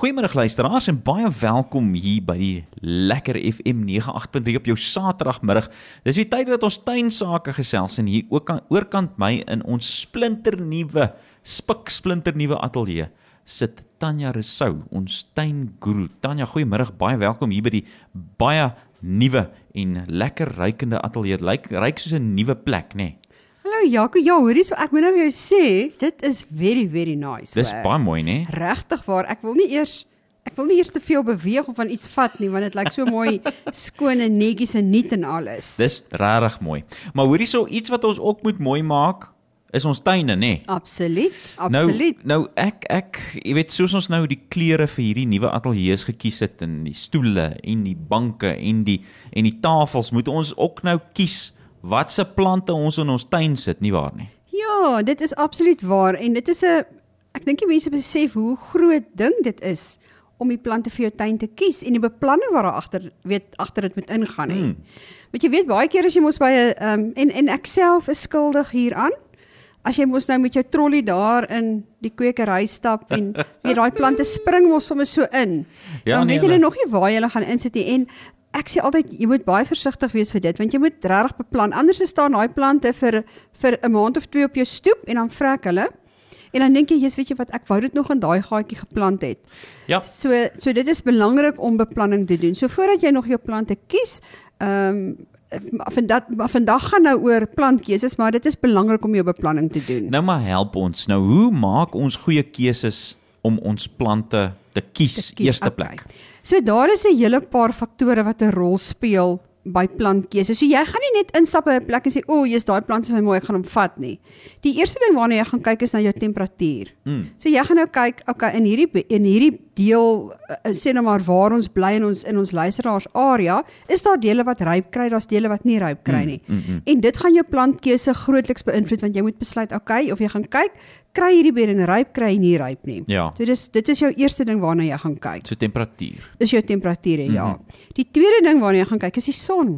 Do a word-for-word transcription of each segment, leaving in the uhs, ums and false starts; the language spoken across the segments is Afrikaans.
Goeiemiddag luisteraars en baie welkom hier by die Lekker F M nege agt punt drie op jou Saterdagmiddag. Dis die tyd dat ons tuinsake gesels en hier ook aan oorkant my in ons splinternuwe, spik splinternuwe ateljee sit Tanya Rousseau, ons tuinguru. Tanya, goeiemiddag, baie welkom hier by die baie nuwe en lekker ruikende ateljee. Lyk ryk soos 'n nuwe plek, nê? Nee. Hallo Jaco, ja, hoorie, so ek moet nou vir jou sê, dit is very very nice. Dis baie mooi, nê? Regtig waar. Ek wil nie eers ek wil nie eers te veel beweeg of van iets vat nie, want dit lyk so mooi skoon en netjies en nuut en alles. Dis regtig mooi. Maar hoorie, so iets wat ons ook moet mooi maak is ons tuine, nê? Absoluut, absoluut. Nou, nou ek ek jy weet soos ons nou die kleure vir hierdie nuwe ateljees gekies het en die stoele en die banke en die en die tafels, moet ons ook nou kies wat se plante ons in ons tuin sit, nie waar nie? Ja, dit is absoluut waar en dit is 'n ek dink die mense besef hoe groot ding dit is om die plante vir jou tuin te kies en die beplanning waar daar agter weet agter dit moet ingaan hè. Hmm. Want jy weet baie keer as jy mos by 'n um, en en ek self is skuldig hieraan. As jy mos nou met jou trolley daar in die kwekery stap en weet daai plante spring mos sommer so in. Ja, dan nee, weet jy nog nie waar jy hulle gaan insit nie en ek sê altyd, jy moet baie versigtig wees vir dit, want jy moet regtig beplan, anders staan daai plante vir vir 'n maand of twee op jou stoep, en dan vrek hulle, en dan dink jy, jy's weet jy wat, ek wou dit nog in daai gaatjie geplant het. Ja. So, so dit is belangrik om beplanning te doen, so voordat jy nog jou plante kies, um, vandag, vandag gaan nou oor plantkeuses, maar dit is belangrik om jou beplanning te doen. Nou maar help ons, nou hoe maak ons goeie keuses om ons plante te kies, te kies eerste plek? Okay. So daar is 'n hele paar faktore wat 'n rol speel by plantkeuse. So jy gaan nie net instap by 'n plek en sê, o, oh, jy's daai plant is my mooi, ek gaan hom vat nie. Die eerste ding waarna jy gaan kyk is na jou temperatuur. Mm. So jy gaan nou kyk, okay, in hierdie in hierdie deel, uh, sê nou maar waar ons bly in ons in ons luisteraars area, is daar dele wat ryp kry, daar's dele wat nie ryp kry nie. Mm, mm, mm. En dit gaan jou plantkeuse grootliks beïnvloed, want jy moet besluit, okay, of jy gaan kyk, kry hierdie bedding ryp, kry nie ryp nie. Ja. So dis dit is jou eerste ding waarna jy gaan kyk. So temperatuur. Dis jou temperatuur, mm-hmm. ja. Die tweede ding waarna jy gaan kyk is die son.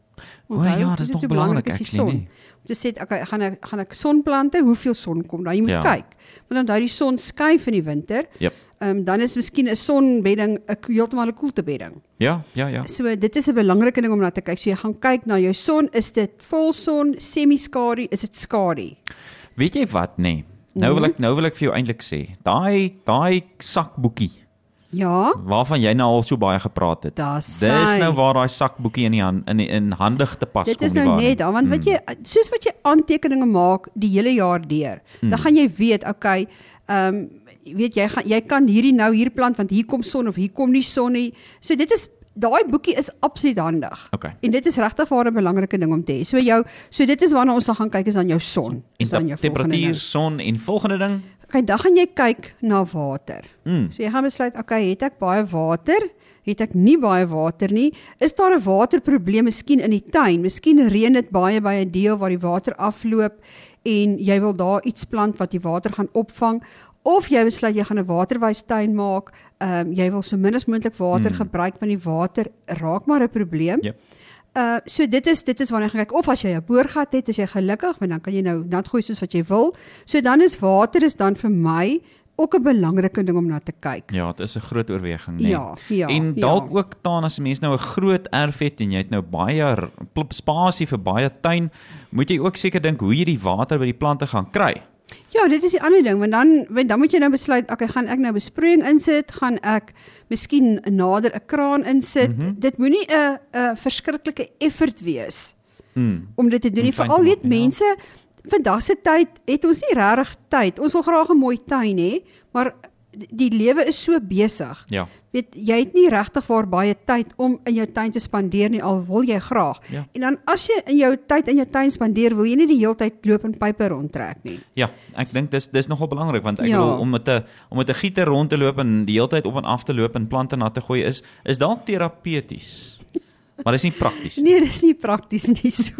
O ja, dis nog belangrik ek sien nie. Jy sê, okay, gaan ek gaan ek sonplante, hoeveel son kom daar? Jy moet ja. kyk. Want onthou die son skuif in die winter. Yep. Um, dan is miskien 'n sonbedding 'n heeltemal 'n koeltebedding. Ja, ja, ja. So dit is 'n belangrike ding om na te kyk. So jy gaan kyk na jou son, is dit volson, semi-skadu, is dit skadu? Weet jy wat nê? Nee? Nou wil ek nou wil ek vir jou eintlik sê, daai daai sakboekie. Ja. Waarvan jy nou al so baie gepraat het. Dis nou waar daai sakboekie in die hand in in handig te pas kom. Dit is nou net daar, want mm. wat jy soos wat jy aantekeninge maak die hele jaar deur, mm. dan gaan jy weet, okay, ehm um, weet jy gaan jy kan hierdie nou hier plant want hier kom son of hier kom nie son nie. So dit is daai boekie is absoluut handig. Okay. En dit is regtig waar 'n belangrike ding om te hê. So jou so dit is waarna ons dan gaan kyk is aan jou son. Is dan jou temperatuur, son en volgende ding. Okay, dan gaan jy kyk na water. Mm. So jy gaan besluit, okay, het ek baie water? Het ek nie baie water nie? Is daar 'n waterprobleem miskien in die tuin? Miskien reën dit baie by 'n deel waar die water afloop en jy wil daar iets plant wat die water gaan opvang. Of jy besluit jy gaan 'n waterwystuin maak, um, jy wil so min as moontlik water mm. gebruik, want die water raak maar 'n probleem. Yep. Uh, so dit is dit is wanneer jy gaan kyk, of as jy 'n boorgat het, is jy gelukkig, want dan kan jy nou nat gooi soos wat jy wil. So dan is water is dan vir my ook 'n belangrike ding om na te kyk. Ja, dit is 'n groot oorweging, nee. Ja, ja. En dalk ja. ook dan as 'n mens nou 'n groot erf het en jy het nou baie spasie vir baie tuin, moet jy ook seker dink hoe jy die water by die plante gaan kry. Ja, dit is die ander ding, want dan want dan moet jy nou besluit, okay, gaan ek nou besproeiing insit, gaan ek miskien nader 'n kraan insit. Mm-hmm. Dit moenie 'n 'n verskriklike effort wees mm. om dit te doen nie. Veral weet ja. mense, vandag se tyd het ons nie regtig tyd. Ons wil graag 'n mooi tuin hê, maar die lewe is so besig. Ja. Weet jy het nie regtig waar baie tyd om in jou tuin te spandeer nie, al wil jy graag. Ja. En dan as jy in jou tyd in jou tuin spandeer, wil jy nie die hele tyd loop en pype rondtrek nie. Ja, ek dink dis dis nogal belangrik, want ek ja. bedoel om met 'n om met 'n gieter rond te loop en die hele tyd op en af te loop en plante nat te gooi is is dalk terapeuties. Maar dis nie prakties nie. Nee, dis nie prakties nie so.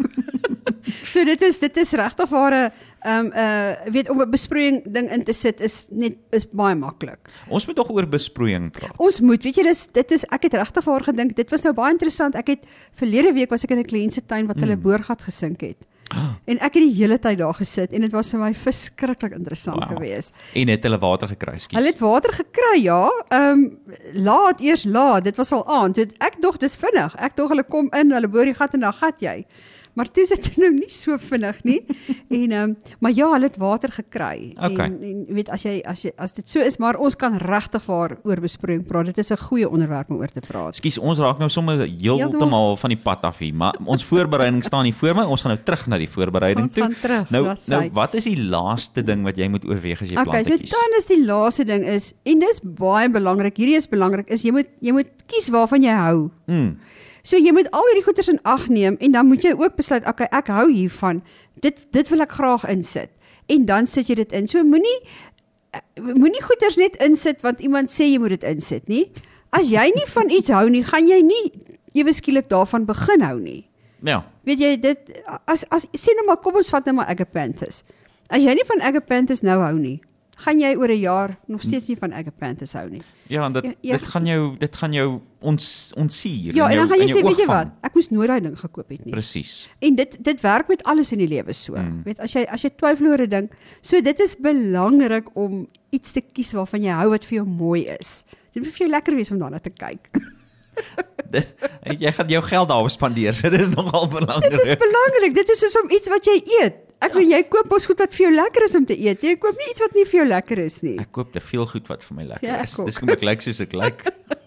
So dit is dit is regtig waar 'n ehm um, uh weet om 'n besproeiing ding in te sit is net is baie maklik. Ons moet tog oor besproeiing praat. Ons moet, weet jy, dis dit is ek het regtig waar gedink, dit was nou baie interessant. Ek het verlede week was ek in 'n kliënt se tuin wat hulle mm. boorgat gesink het. En ek het die hele tyd daar gesit en dit was vir my verskriklik interessant Wow. geweest. En het hulle water gekry, skus. Hulle het water gekry, ja. Ehm um, laat eers laat, dit was al aand. So ek dog dis vinnig. Ek dog hulle kom in, hulle boor die gat en dan gat jy. Maar toe is dit nou nie so vinnig nie. en ehm um, maar ja, hulle het water gekry. Okay. En en jy weet as jy as jy as dit so is, maar ons kan regtig waar oor besproeiing praat. Dit is 'n goeie onderwerp om oor te praat. Skus, ons raak nou sommer heeltemal van die pad af hier, maar ons voorbereiding staan hier voor my. Ons gaan nou terug na die voorbereiding Ons toe. gaan terug, nou, dis nou hy. wat is die laaste ding wat jy moet oorweeg as jy Okay, plante so kies? dan is die laaste ding is en dis baie belangrik. Hierdie is belangrik is jy moet jy moet kies waarvan jy hou. Mm. So jy moet al hierdie goeders in ag neem en dan moet jy ook besluit, okay, ek hou hiervan. Dit dit wil ek graag insit. En dan sit jy dit in. So moenie moenie goeders net insit want iemand sê jy moet dit insit nie. As jy nie van iets hou nie, gaan jy nie ewe skielik daarvan begin hou nie. Ja. Weet jy dit as as sê nou maar kom ons vat nou maar agapanthus. As jy nie van agapanthus nou hou nie, gaan jy oor 'n jaar nog steeds nie van agapanthus hou nie. Ja, en dit Ja, ja. dit gaan jou dit gaan jou ons ontsier. Ja, in en jou, dan gaan jy in jou sê, weet jy oog wat? vang. Ek moes nooit daai ding gekoop het nie. Presies. En dit dit werk met alles in die lewe so. Mm. Weet as jy as jy twyfel oor 'n ding, so dit is belangrik om iets te kies waarvan jy hou wat vir jou mooi is. Dit moet vir jou lekker wees om daarna te kyk. Dit, jy gaan jou geld daarop spandeer, so dit is nogal belangrik. Dit is belangrik. Dit is soos om iets wat jy eet. Ek bedoel jy koop mos goed wat vir jou lekker is om te eet. Jy koop nie iets wat nie vir jou lekker is nie. Ek koop te veel goed wat vir my lekker Ja, ek is. ook. Dis kom ek lyk soos ek lyk.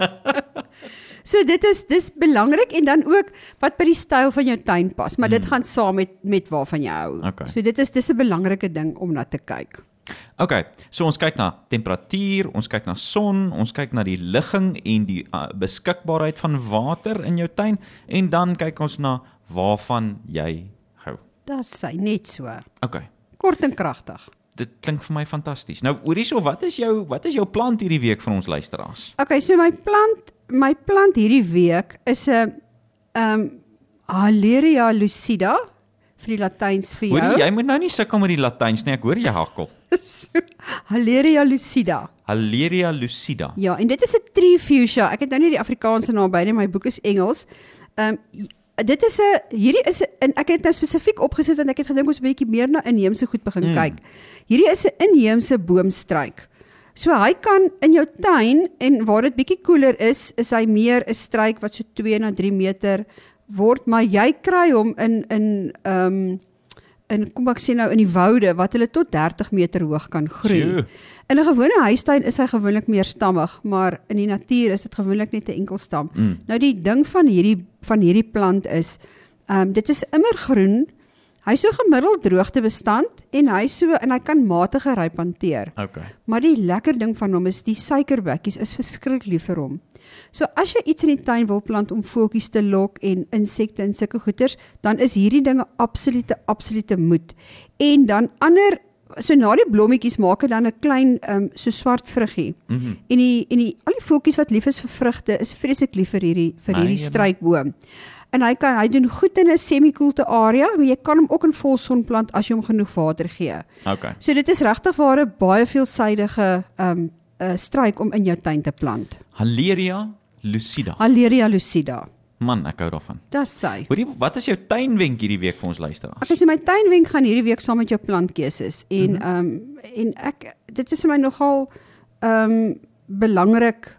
So dit is dis belangrik en dan ook wat by die styl van jou tuin pas, maar dit gaan saam met met waarvan jy hou. Okay. So dit is dis 'n belangrike ding om na te kyk. Okay, so ons kyk na temperatuur, ons kyk na son, ons kyk na die ligging en die uh, beskikbaarheid van water in jou tuin en dan kyk ons na waarvan jy hou. Dis sy net so. Okay. Kort en kragtig. Dit klink vir my fantasties. Nou, hoorie so, wat is jou wat is jou plant hierdie week vir ons luisteraars? Okay, so my plant my plant hierdie week is 'n ehm um, Halleria lucida vir die Latyns vir jou. Hoorie, jy moet nou nie sukkel met die Latyns nie. Ek hoor jy hakkel. So, Halleria lucida. Halleria lucida. Ja, en dit is 'n tree fuchsia. Ek het nou nie die Afrikaanse naam by nie, my boek is Engels. Ehm um, dit is 'n hierdie is 'n en ek het nou spesifiek opgesit want ek het gedink ons moet 'n bietjie meer na inheemse goed begin Mm. kyk. Hierdie is 'n inheemse boomstruik. So hy kan in jou tuin en waar dit bietjie koeler is, is hy meer 'n struik wat so twee na drie meter word, maar jy kry hom in in ehm um, in kom ek sê nou in die woude wat hulle tot dertig meter hoog kan groei. Sjoe. In 'n gewone huistuin is hy gewoonlik meer stammig, maar in die natuur is dit gewoonlik net 'n enkel stam. Mm. Nou die ding van hierdie van hierdie plant is, ehm um, dit is immergroen. Hy so gemiddeld droogtebestand en hy so en hy kan matige ryp hanteer. Okay. Maar die lekker ding van hom is die suikerbekkies is verskriklik lief vir hom. So as jy iets in die tuin wil plant om voeltjies te lok en insekte en sulke goeters, dan is hierdie dinge absolute absolute moed. En dan ander so na die blommetjies maak hy dan 'n klein um, so swart vruggie. Mm -hmm. En die en die al die voeltjies wat lief is vir vrugte is vreeslik lief vir hierdie vir hierdie Ai, struikboom. En hy kan hy doen goed in 'n semi-koelte area, maar jy kan hom ook in volson plant as jy hom genoeg water gee. Okay. So dit is regtig waar 'n baie veelsidige um, uh, struik om in jou tuin te plant. Halleria lucida. Halleria lucida. Man, ek hou daarvan. Dis sy. Hoorie, wat is jou tuinwenk hierdie week vir ons luisteraars? Ek sê my tuinwenk gaan hierdie week saam met jou plantkeuses en Mhm. ehm um, en ek dit is vir my nogal ehm um, belangrik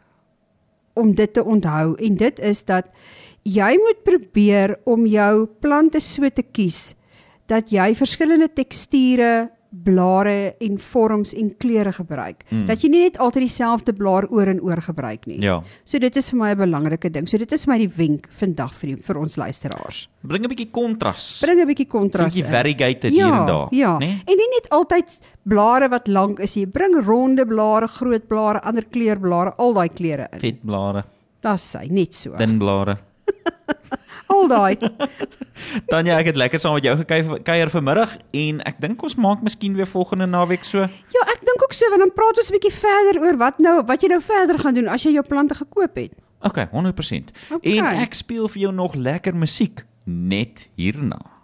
om dit te onthou en dit is dat jy moet probeer om jou plante so te kies dat jy verskillende teksture, blare en vorms en kleure gebruik. Mm. Dat jy nie net altyd dieselfde blaar oor en oor gebruik nie. Ja. So dit is vir my 'n belangrike ding. So dit is vir my die wenk vandag vir die, vir ons luisteraars. Bring 'n bietjie kontras. Bring 'n bietjie kontras. Bietjie in. variegated Ja, hier en daar, ja. né? En nie net altyd blare wat lank is nie. Bring ronde blare, groot blare, ander kleurblare, al daai kleure in. Vetblare, Dis sy, net so. dunblare. Al daai. Tanya, ek het lekker saam met jou gekuier vanmiddag en ek dink ons maak miskien weer volgende naweek so. Ja, ek dink ook so want dan praat ons 'n bietjie verder oor wat nou wat jy nou verder gaan doen as jy jou plante gekoop het. Okay, honderd persent. Okay. En ek speel vir jou nog lekker musiek net hierna.